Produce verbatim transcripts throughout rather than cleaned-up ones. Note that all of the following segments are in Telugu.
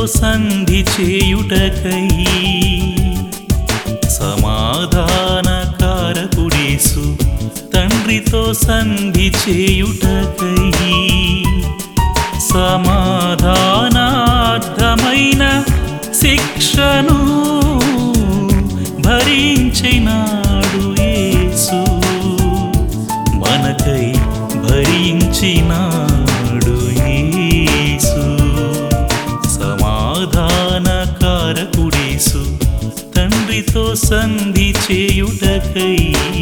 సంధి చేయుటకై సమాధానకారకుడేసు తండ్రితో సంధి చేయుటకై సమాధానార్థమైన శిక్షను భరించినాడు యేసు మనకై భరించినాడు యేసు సమాధానకారకుడేసు తండ్రితో సంధి చేయుటకై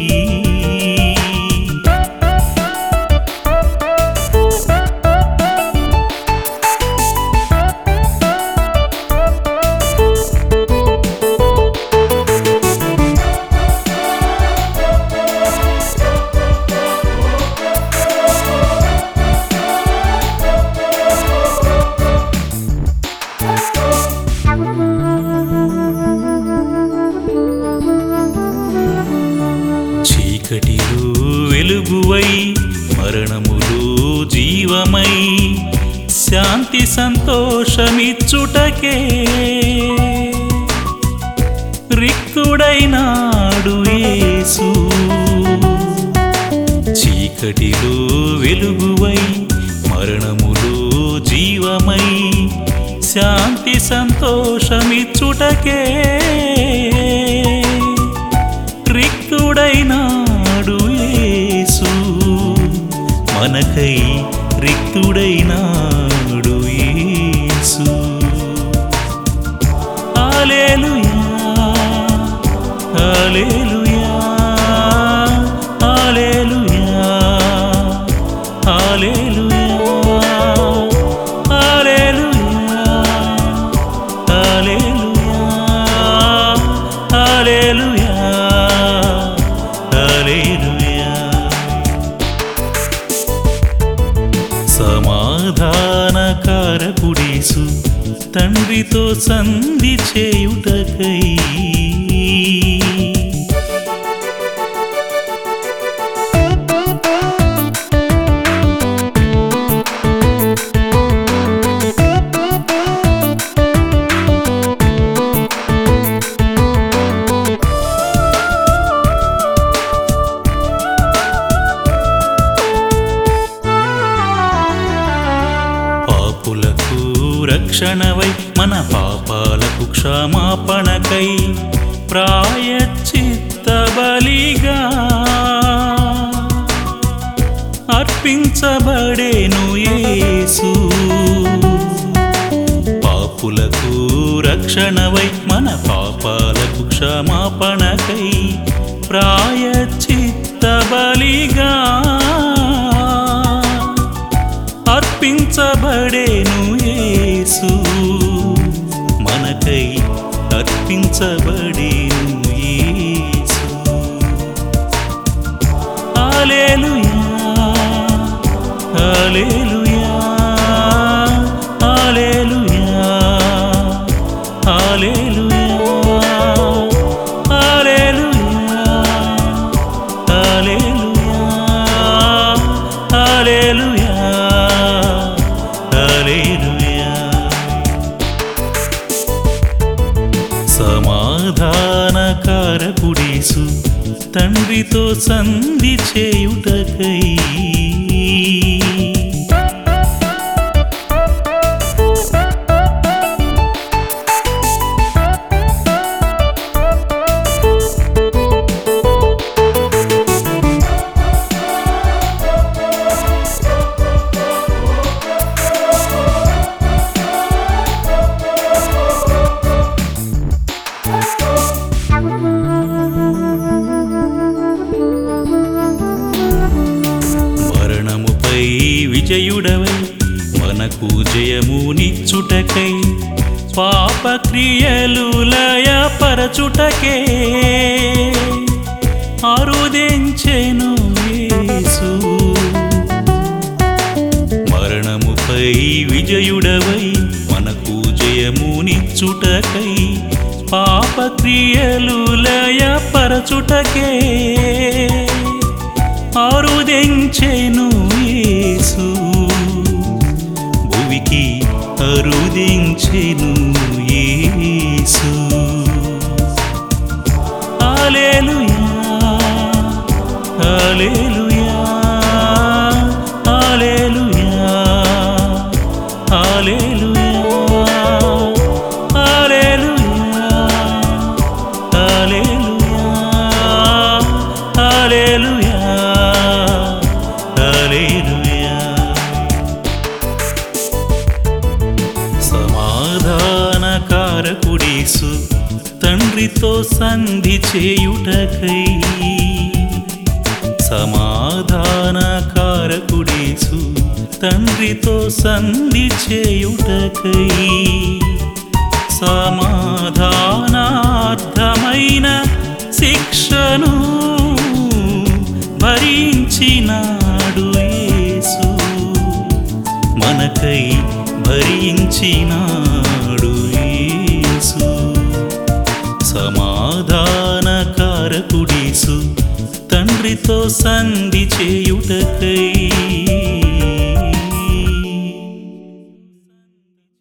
చీకటిలో వెలుగువై మరణములో జీవమై శాంతి సంతోషమిచ్చుటకే రిక్తుడైనాడు యేసు చీకటిలో వెలుగువై మరణములో జీవమై శాంతి సంతోషమిచ్చుటకే రిక్తుడైనాడు యేసు మనకై రిక్తుడైనాడు యేసు హల్లెలూయా హల్లెలూయా హల్లెలూయా హల్లెలూయా హల్లెలూయా హల్లెలూయా హల్లెలూయా హల్లెలూయా సమాధానకారకుడేసు తండ్రితో సంధి చేయుటకై పాపులకు రక్షణవై మన పాపాలకు క్షమాపణకై ప్రాయశ్చిత్త బలిగా అర్పించబడేను యేసు పాపులకు రక్షణవై మన పాపాలకు క్షమాపణకై ప్రాయశ్చిత్త బలిగా అర్పించబడేను యేసు మనకై అర్పించబడేను యేసు హల్లెలూయా హల్లెలూయా హల్లెలూయా హల్లెలూయా హల్లెలూయా హల్లెలూయా హల్లెలూయా హల్లెలూయా సమాధానకారకుడేసు తండ్రితో సంధి చేయుటకై మరణముపై విజయుడవై మనకు జయమునిచ్చుటకై పాపక్రియలు లయపరచుటకే ఆరుదించెను యేసు మరణముపై విజయుడవై మనకు జయమునిచ్చుటకై పాపక్రియలు లయపరచుటకే ఆరుదించెను యేసు భువికి అరుది దించెను యేసు. హల్లెలూయా హల్లెలూయా హల్లెలూయా హల్లెలూయా హల్లెలూయా హల్లెలూయా హల్లెలూయా హల్లెలూయా. సమాధానకారకుడేసు తండ్రితో సంధి చేయుటకై, సమాధానకారకుడేసు తండ్రితో సంధి చేయుటకై, సమాధానార్థమైన శిక్షను భరించినాడు యేసు. మనకై భరించినాడు యేసు. సమాధానకారకుడేసు తండ్రితో సంధి చేయుటకై,